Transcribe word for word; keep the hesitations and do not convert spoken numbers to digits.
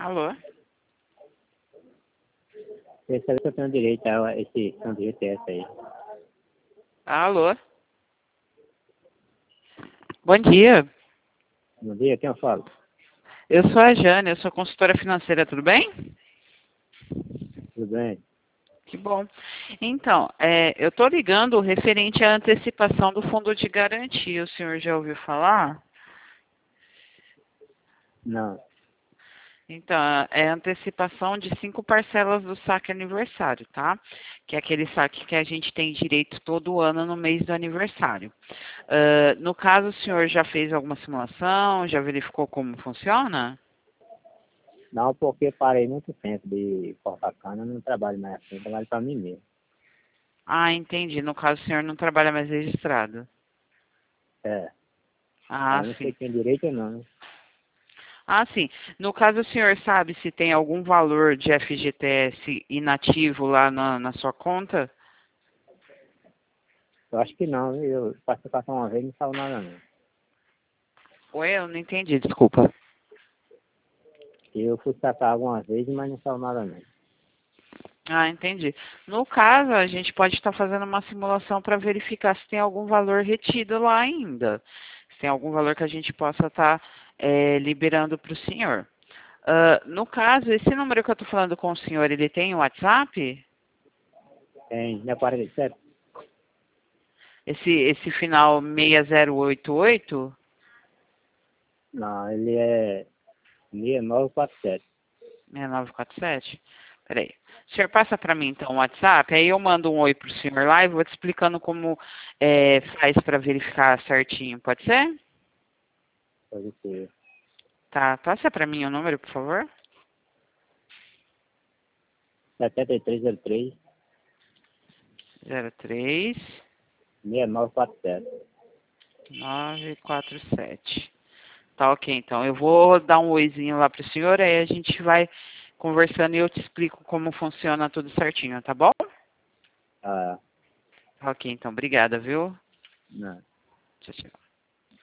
Alô? Queria saber se eu tenho direito a esse fundo de I T S aí. Alô? Bom dia. Bom dia, quem eu falo? Eu sou a Jane, eu sou consultora financeira, tudo bem? Tudo bem? Que bom. Então, é, eu estou ligando referente à antecipação do fundo de garantia. O senhor já ouviu falar? Não. Então, é antecipação de cinco parcelas do saque aniversário, tá? Que é aquele saque que a gente tem direito todo ano no mês do aniversário. Uh, no caso, o senhor já fez alguma simulação? Já verificou como funciona? Não, porque parei muito tempo de cortar cana, não trabalho mais assim, trabalho para mim mesmo. Ah, entendi. No caso, o senhor não trabalha mais registrado. É. Ah, Eu não sei sim. se tem direito ou não, né? Ah, sim. No caso, o senhor sabe se tem algum valor de F G T S inativo lá na, na sua conta? Eu acho que não, viu? Eu passei passar uma vez e não saiu nada não. Oi, eu não entendi, desculpa. Eu fui sacar algumas vezes, mas não saiu nada não. Ah, entendi. No caso, a gente pode estar fazendo uma simulação para verificar se tem algum valor retido lá ainda. Se tem algum valor que a gente possa estar eh, liberando para o senhor. Ah, no caso, esse número que eu estou falando com o senhor, ele tem o WhatsApp? Tem, não é quarenta e sete? Esse, esse final seis zero oito oito? Não, ele é seis nove quatro sete. seis nove quatro sete? Peraí. O senhor passa para mim, então, o WhatsApp, aí eu mando um oi para o senhor lá e vou te explicando como eh, faz para verificar certinho, pode ser? Pode ser. Tá, passa para mim o número, por favor. setenta e três zero três, zero três seis nove quatro sete. nove quatro sete. Tá ok, então. Eu vou dar um oizinho lá pro senhor, aí a gente vai conversando e eu te explico como funciona tudo certinho, tá bom? Ah, Tá ok, então. Obrigada, viu? não. Tchau, tchau.